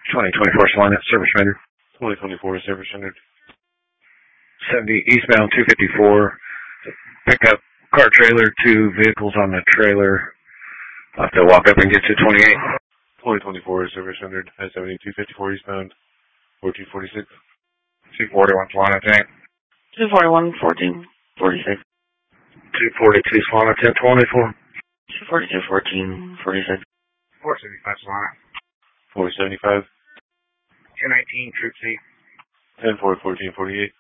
2024 Salina, service rendered. 2024 service rendered. 70 eastbound 254. Pickup car trailer, 2 vehicles on the trailer. I'll have to walk up and get to 28. 2024 service rendered. I-70 254 eastbound 1446. 241 Salina tank. 241 1446. 242 Salina 1024. 242 1446. 475 Salina. 475. 219 Troop C. 10-4 1448.